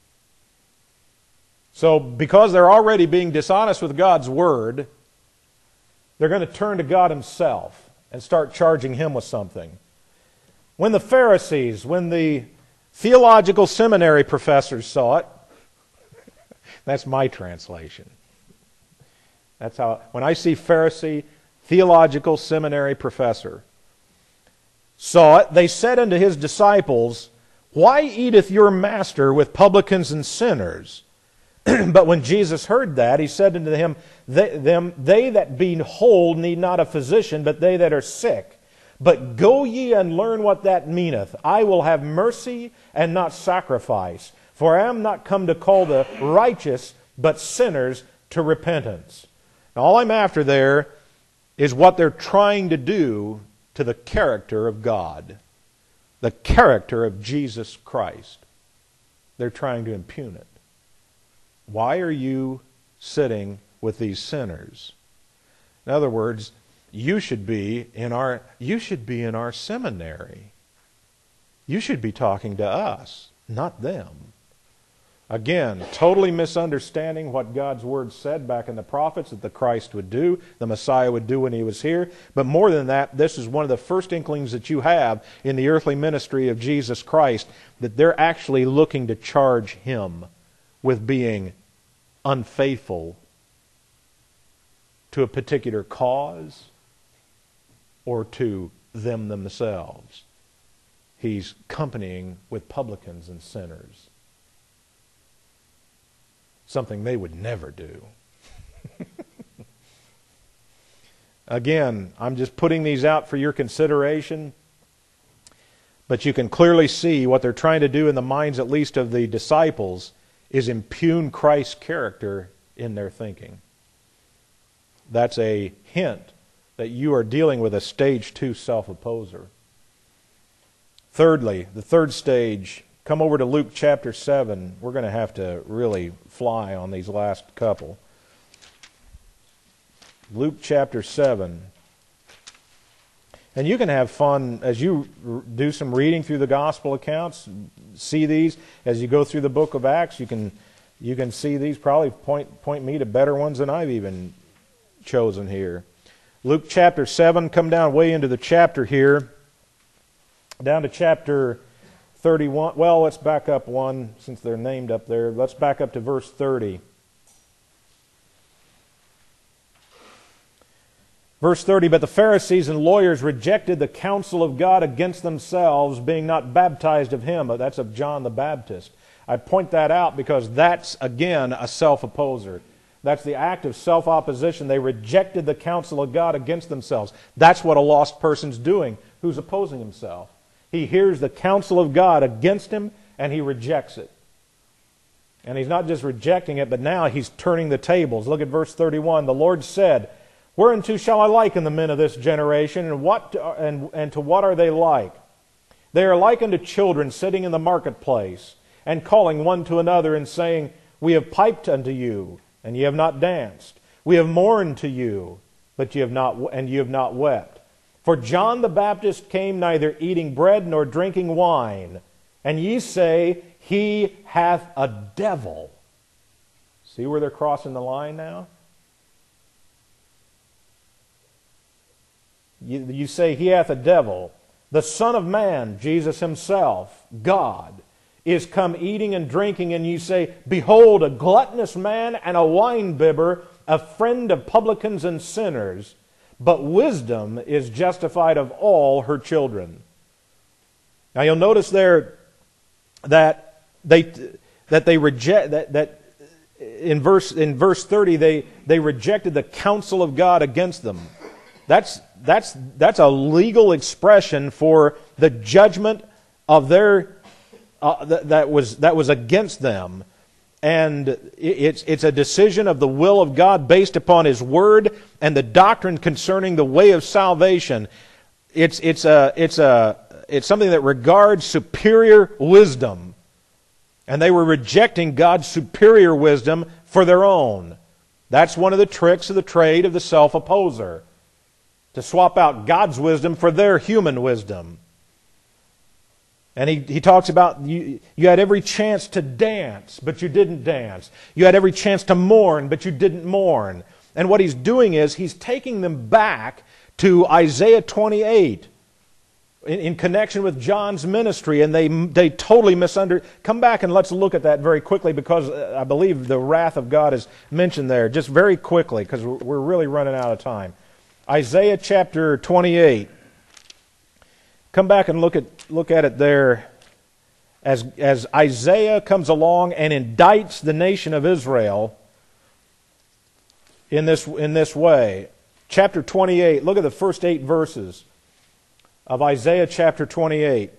So because they're already being dishonest with God's Word, they're going to turn to God Himself and start charging Him with something. When the Pharisees, when the theological seminary professors saw it, that's my translation. That's how, when I see Pharisee, theological seminary professor, saw it, they said unto His disciples, Why eateth your master with publicans and sinners? But when Jesus heard that, He said unto him, they, them, they that be whole need not a physician, but they that are sick. But go ye and learn what that meaneth. I will have mercy and not sacrifice. For I am not come to call the righteous, but sinners to repentance. Now, all I'm after there is what they're trying to do to the character of God. The character of Jesus Christ. They're trying to impugn it. Why are you sitting with these sinners? In other words, you should be in our you should be in our seminary. You should be talking to us, not them. Again, totally misunderstanding what God's Word said back in the prophets that the Christ would do, the Messiah would do when He was here. But more than that, this is one of the first inklings that you have in the earthly ministry of Jesus Christ, that they're actually looking to charge Him with being unfaithful to a particular cause or to them themselves. He's companying with publicans and sinners. Something they would never do. Again, I'm just putting these out for your consideration, but you can clearly see what they're trying to do in the minds, at least of the disciples, is impugn Christ's character in their thinking. That's a hint that you are dealing with a stage two self-opposer. Thirdly, the third stage, come over to Luke chapter seven. We're going to have to really fly on these last couple. Luke chapter seven. And you can have fun as you do some reading through the gospel accounts, see these. As you go through the book of Acts, you can you can see these, probably point, point me to better ones than I've even chosen here. Luke chapter seven, come down way into the chapter here, down to chapter thirty-one. Well, let's back up one, since they're named up there. Let's back up to verse thirty. Verse thirty, but the Pharisees and lawyers rejected the counsel of God against themselves, being not baptized of Him. That's of John the Baptist. I point that out because that's, again, a self-opposer. That's the act of self-opposition. They rejected the counsel of God against themselves. That's what a lost person's doing, who's opposing himself. He hears the counsel of God against him, and he rejects it. And he's not just rejecting it, but now he's turning the tables. Look at verse thirty-one. The Lord said, whereunto shall I liken the men of this generation, and what and, and to what are they like? They are like unto children sitting in the marketplace, and calling one to another, and saying, we have piped unto you, and ye have not danced. We have mourned to you, but ye have not, and ye have not wept. For John the Baptist came neither eating bread nor drinking wine, and ye say, he hath a devil. See where they're crossing the line now? You, you say, he hath a devil. The Son of Man, Jesus Himself, God, is come eating and drinking, and you say, behold, a gluttonous man and a winebibber, a friend of publicans and sinners. But wisdom is justified of all her children. Now you'll notice there that they that they reject that that in verse in verse thirty they they rejected the counsel of God against them. That's that's that's a legal expression for the judgment of their uh, that, that was that was against them. And it's it's a decision of the will of God based upon His Word and the doctrine concerning the way of salvation. It's it's a it's a it's something that regards superior wisdom, and they were rejecting God's superior wisdom for their own. That's one of the tricks of the trade of the self-opposer, to swap out God's wisdom for their human wisdom. And he, he talks about you, you had every chance to dance, but you didn't dance. You had every chance to mourn, but you didn't mourn. And what he's doing is he's taking them back to Isaiah twenty-eight in, in connection with John's ministry, and they they totally misunderstood. Come back and let's look at that very quickly, because I believe the wrath of God is mentioned there. Just very quickly, because we're really running out of time. Isaiah chapter twenty-eight. Come back and look at look at it there as, as Isaiah comes along and indicts the nation of Israel in this, in this way. Chapter twenty-eight, look at the first eight verses of Isaiah chapter twenty-eight.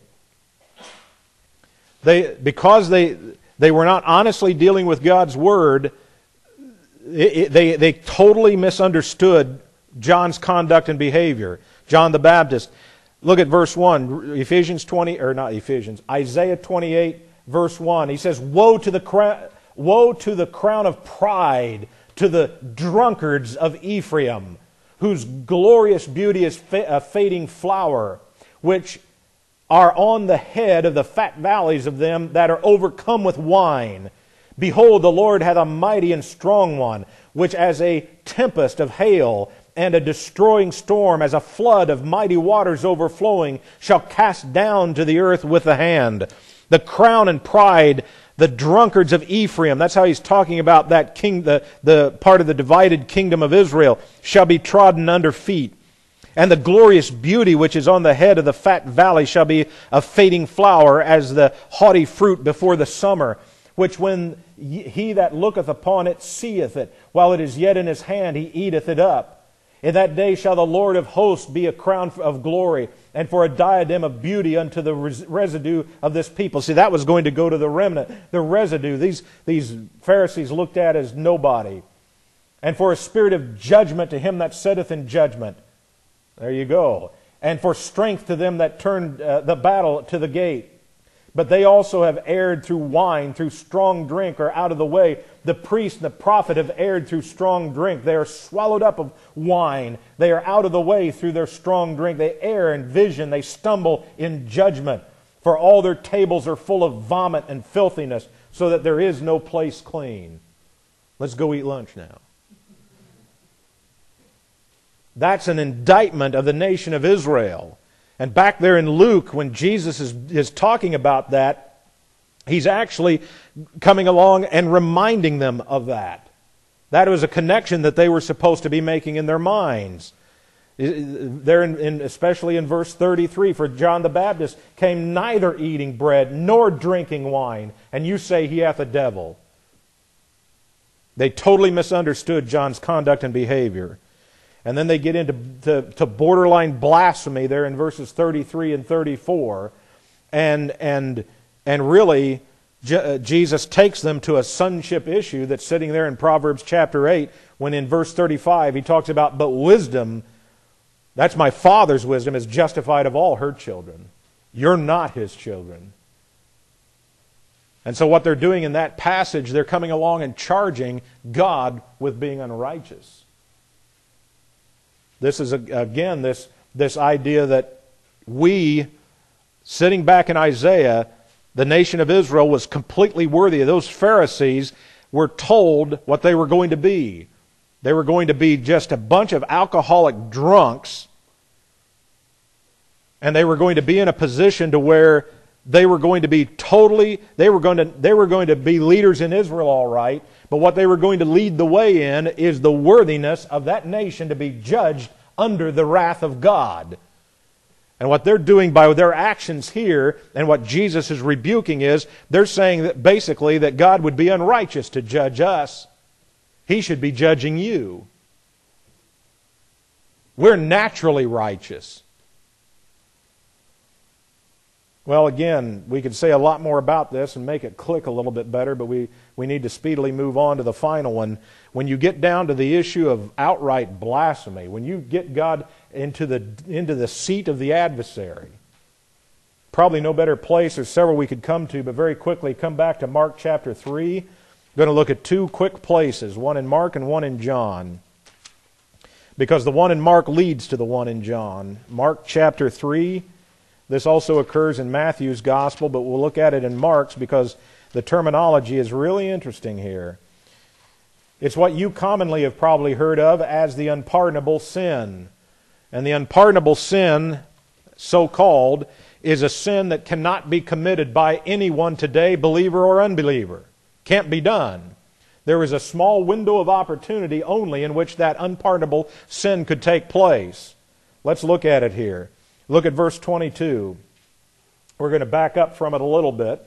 They, because they, they were not honestly dealing with God's Word, it, it, they, they totally misunderstood John's conduct and behavior. John the Baptist. Look at verse one, Ephesians twenty, or not Ephesians, Isaiah twenty-eight, verse one. He says, Woe to the crown, woe to the crown of pride, to the drunkards of Ephraim, whose glorious beauty is a fading flower, which are on the head of the fat valleys of them that are overcome with wine. Behold, the Lord hath a mighty and strong one, which as a tempest of hail and a destroying storm, as a flood of mighty waters overflowing, shall cast down to the earth with the hand. The crown and pride, the drunkards of Ephraim, that's how he's talking about that king, the, the part of the divided kingdom of Israel, shall be trodden under feet. And the glorious beauty which is on the head of the fat valley shall be a fading flower, as the haughty fruit before the summer, which when he that looketh upon it seeth it, while it is yet in his hand, he eateth it up. In that day shall the Lord of hosts be a crown of glory, and for a diadem of beauty unto the res- residue of this people. See, that was going to go to the remnant, the residue. These, these Pharisees looked at as nobody. And for a spirit of judgment to him that sitteth in judgment. There you go. And for strength to them that turned uh, the battle to the gate. But they also have erred through wine, through strong drink, or out of the way. The priest and the prophet have erred through strong drink. They are swallowed up of wine. They are out of the way through their strong drink. They err in vision. They stumble in judgment. For all their tables are full of vomit and filthiness, so that there is no place clean. Let's go eat lunch now. That's an indictment of the nation of Israel. And back there in Luke, when Jesus is, is talking about that, he's actually coming along and reminding them of that. That was a connection that they were supposed to be making in their minds. There, in, in, especially in verse thirty-three, for John the Baptist came neither eating bread nor drinking wine, and you say he hath a devil. They totally misunderstood John's conduct and behavior. And then they get into to, to borderline blasphemy there in verses thirty-three and thirty-four. And, and, and really, Je- Jesus takes them to a sonship issue that's sitting there in Proverbs chapter eight, when in verse thirty-five he talks about, but wisdom, that's my Father's wisdom, is justified of all her children. You're not His children. And so what they're doing in that passage, they're coming along and charging God with being unrighteous. This is, again, this, this idea that we, sitting back in Isaiah, the nation of Israel was completely worthy. Those Pharisees were told what they were going to be. They were going to be just a bunch of alcoholic drunks, and they were going to be in a position to where they were going to be totally, they were going to, they were going to be leaders in Israel, all right, but what they were going to lead the way in is the worthiness of that nation to be judged under the wrath of God. And what they're doing by their actions here, and what Jesus is rebuking, is they're saying that basically that God would be unrighteous to judge us. He should be judging you. We're naturally righteous. Well, again, we could say a lot more about this and make it click a little bit better, but we, we need to speedily move on to the final one. When you get down to the issue of outright blasphemy, when you get God into the, into the seat of the adversary, probably no better place, there's several we could come to, but very quickly come back to Mark chapter three. I'm going to look at two quick places, one in Mark and one in John, because the one in Mark leads to the one in John. Mark chapter three. This also occurs in Matthew's gospel, but we'll look at it in Mark's because the terminology is really interesting here. It's what you commonly have probably heard of as the unpardonable sin. And the unpardonable sin, so-called, is a sin that cannot be committed by anyone today, believer or unbeliever. Can't be done. There is a small window of opportunity only in which that unpardonable sin could take place. Let's look at it here. Look at verse twenty-two. We're going to back up from it a little bit.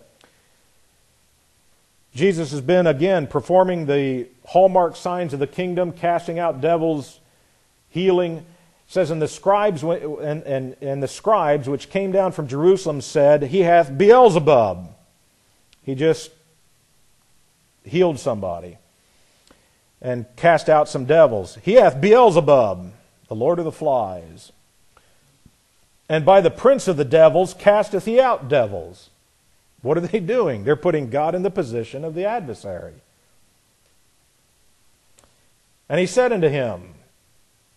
Jesus has been, again, performing the hallmark signs of the kingdom, casting out devils, healing. It says, and the scribes and, and, and the scribes which came down from Jerusalem said, he hath Beelzebub. He just healed somebody and cast out some devils. He hath Beelzebub, the Lord of the flies. And by the prince of the devils casteth he out devils. What are they doing? They're putting God in the position of the adversary. And he said unto him,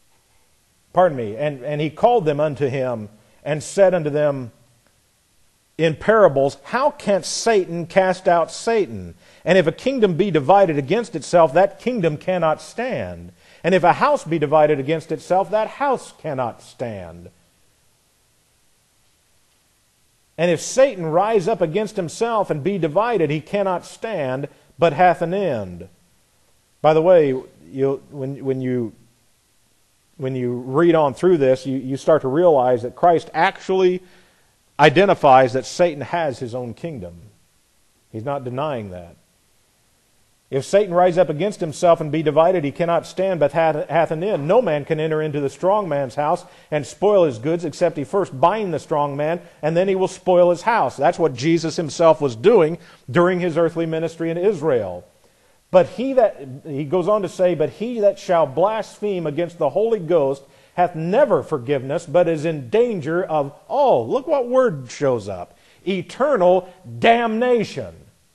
pardon me, and, and he called them unto him, and said unto them, in parables, how can Satan cast out Satan? And if a kingdom be divided against itself, that kingdom cannot stand. And if a house be divided against itself, that house cannot stand. And if Satan rise up against himself and be divided, he cannot stand, but hath an end. By the way, you, when, when you when you read on through this, you, you start to realize that Christ actually identifies that Satan has his own kingdom. He's not denying that. If Satan rise up against himself and be divided, he cannot stand, but hath, hath an end. No man can enter into the strong man's house and spoil his goods, except he first bind the strong man, and then he will spoil his house. That's what Jesus himself was doing during his earthly ministry in Israel. But he that, he goes on to say, but he that shall blaspheme against the Holy Ghost hath never forgiveness, but is in danger of, oh, look what word shows up, eternal damnation.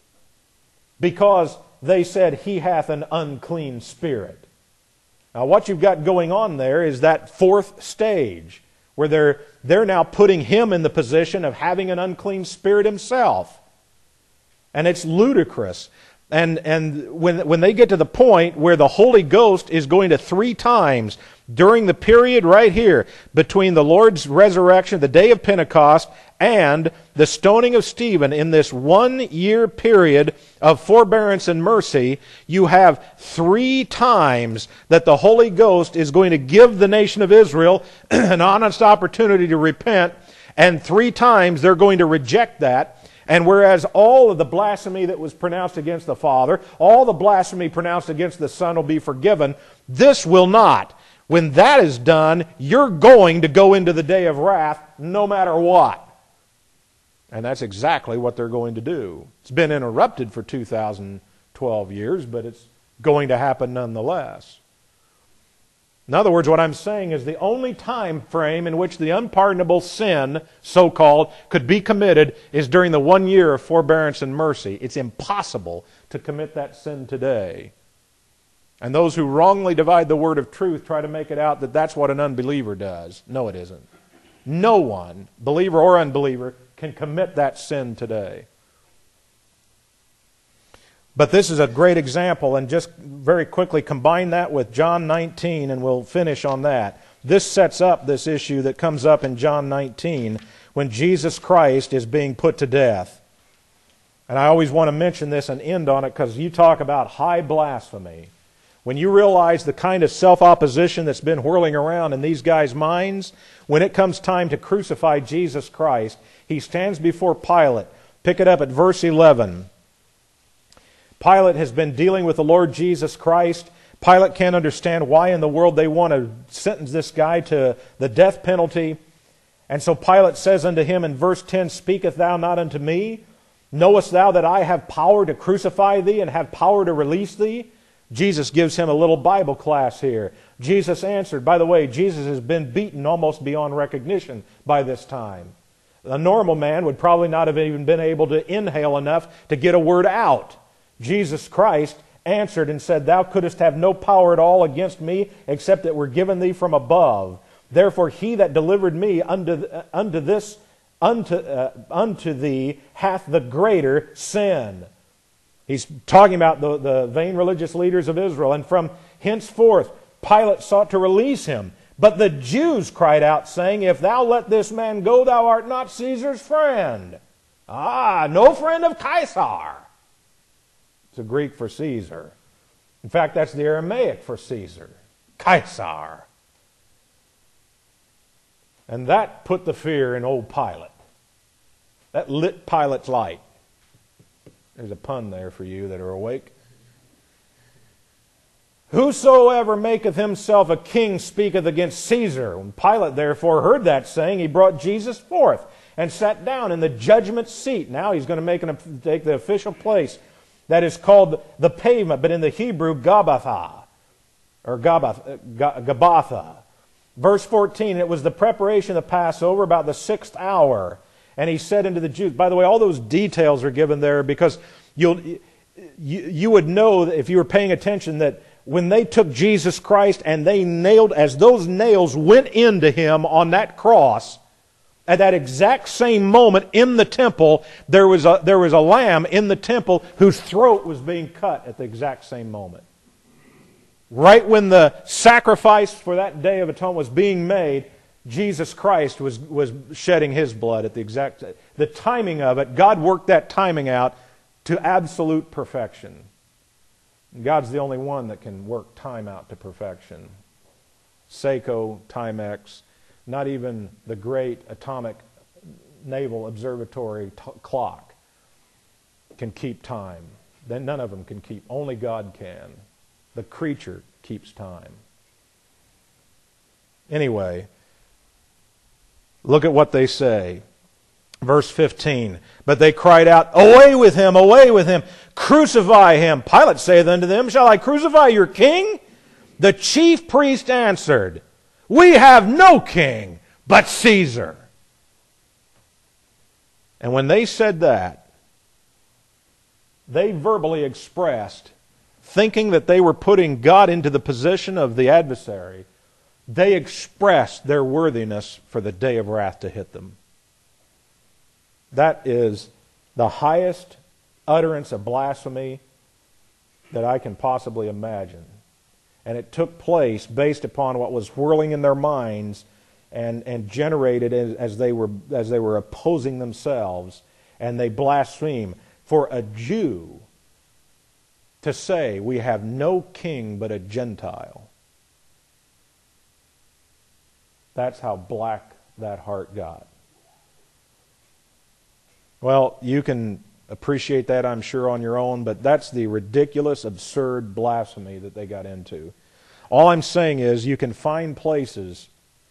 Because they said he hath an unclean spirit. Now what you've got going on there is that fourth stage, where they're, they're now putting him in the position of having an unclean spirit himself. And it's ludicrous. And, and when, when they get to the point where the Holy Ghost is going to three times during the period right here between the Lord's resurrection, the day of Pentecost, and the stoning of Stephen, in this one-year period of forbearance and mercy, you have three times that the Holy Ghost is going to give the nation of Israel an honest opportunity to repent, and three times they're going to reject that. And whereas all of the blasphemy that was pronounced against the Father, all the blasphemy pronounced against the Son will be forgiven, this will not. When that is done, you're going to go into the day of wrath no matter what. And that's exactly what they're going to do. It's been interrupted for two thousand twelve years, but it's going to happen nonetheless. In other words, what I'm saying is the only time frame in which the unpardonable sin, so-called, could be committed is during the one year of forbearance and mercy. It's impossible to commit that sin today. And those who wrongly divide the word of truth try to make it out that that's what an unbeliever does. No, it isn't. No one, believer or unbeliever, can commit that sin today. But this is a great example, and just very quickly combine that with John nineteen, and we'll finish on that. This sets up this issue that comes up in John nineteen when Jesus Christ is being put to death. And I always want to mention this and end on it because you talk about high blasphemy. When you realize the kind of self-opposition that's been whirling around in these guys' minds, when it comes time to crucify Jesus Christ, he stands before Pilate. Pick it up at verse eleven. Pilate has been dealing with the Lord Jesus Christ. Pilate can't understand why in the world they want to sentence this guy to the death penalty. And so Pilate says unto him in verse ten, Speakest thou not unto me? Knowest thou that I have power to crucify thee and have power to release thee? Jesus gives him a little Bible class here. Jesus answered. By the way, Jesus has been beaten almost beyond recognition by this time. A normal man would probably not have even been able to inhale enough to get a word out. Jesus Christ answered and said, Thou couldst have no power at all against me, except that were given thee from above. Therefore he that delivered me unto, uh, unto this unto, uh, unto thee hath the greater sin. He's talking about the, the vain religious leaders of Israel. And from henceforth Pilate sought to release him. But the Jews cried out, saying, If thou let this man go, thou art not Caesar's friend. Ah, no friend of Caesar. It's a Greek for Caesar. In fact, that's the Aramaic for Caesar. Caesar. And that put the fear in old Pilate. That lit Pilate's light. There's a pun there for you that are awake. Whosoever maketh himself a king speaketh against Caesar. When Pilate therefore heard that saying, he brought Jesus forth and sat down in the judgment seat. Now he's going to make an, take the official place that is called the pavement, but in the Hebrew, Gabbatha, or Gabbatha. Verse fourteen, it was the preparation of the Passover about the sixth hour. And he said unto the Jews, by the way, all those details are given there because you'll, you, you would know if you were paying attention that when they took Jesus Christ and they nailed, as those nails went into him on that cross, At that exact same moment in the temple, there was a, there was a lamb in the temple whose throat was being cut at the exact same moment. Right when the sacrifice for that Day of Atonement was being made, Jesus Christ was, was shedding His blood at the exact... The timing of it, God worked that timing out to absolute perfection. God's the only one that can work time out to perfection. Seiko, Timex, not even the great atomic naval observatory t- clock can keep time. Then none of them can keep. Only God can. The creature keeps time. Anyway, look at what they say. Verse fifteen. But they cried out, Away with him, away with him, crucify him. Pilate saith unto them, Shall I crucify your king? The chief priest answered, We have no king but Caesar. And when they said that, they verbally expressed, thinking that they were putting God into the position of the adversary, they expressed their worthiness for the day of wrath to hit them. That is the highest utterance of blasphemy that I can possibly imagine. And it took place based upon what was whirling in their minds and, and generated as, as they were as they were opposing themselves, and they blaspheme. For a Jew to say, we have no king but a Gentile, that's how black that heart got. Well, you can appreciate that, I'm sure, on your own, but that's the ridiculous, absurd blasphemy that they got into. All I'm saying is you can find places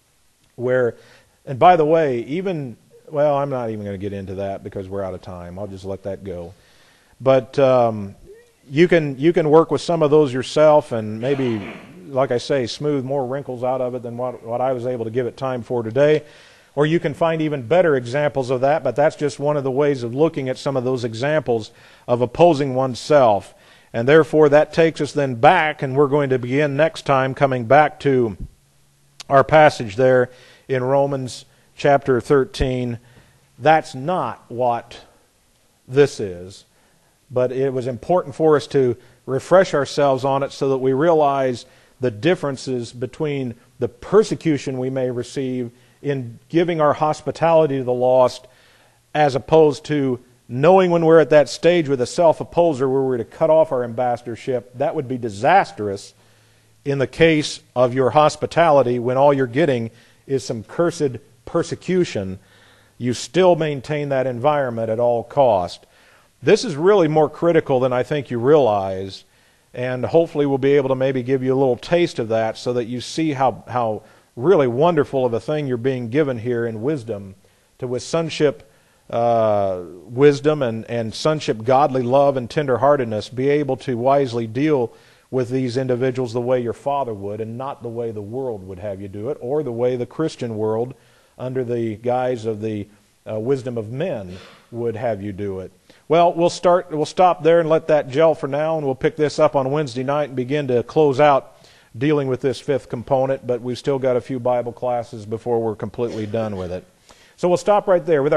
where, and by the way, even, well, I'm not even going to get into that because we're out of time. I'll just let that go. But um, you can you can work with some of those yourself and maybe, like I say, smooth more wrinkles out of it than what, what I was able to give it time for today. Or you can find even better examples of that, but that's just one of the ways of looking at some of those examples of opposing oneself. And therefore that takes us then back, and we're going to begin next time coming back to our passage there in Romans chapter thirteen. That's not what this is, but it was important for us to refresh ourselves on it so that we realize the differences between the persecution we may receive in giving our hospitality to the lost, as opposed to knowing when we're at that stage with a self-opposer where we're to cut off our ambassadorship. That would be disastrous in the case of your hospitality when all you're getting is some cursed persecution. You still maintain that environment at all cost. This is really more critical than I think you realize, and hopefully we'll be able to maybe give you a little taste of that so that you see how how really wonderful of a thing you're being given here in wisdom, to with sonship uh, wisdom and, and sonship godly love and tenderheartedness be able to wisely deal with these individuals the way your Father would, and not the way the world would have you do it, or the way the Christian world under the guise of the uh, wisdom of men would have you do it. Well, we'll start. We'll stop there and let that gel for now, and we'll pick this up on Wednesday night and begin to close out dealing with this fifth component, but we've still got a few Bible classes before we're completely done with it. So we'll stop right there with our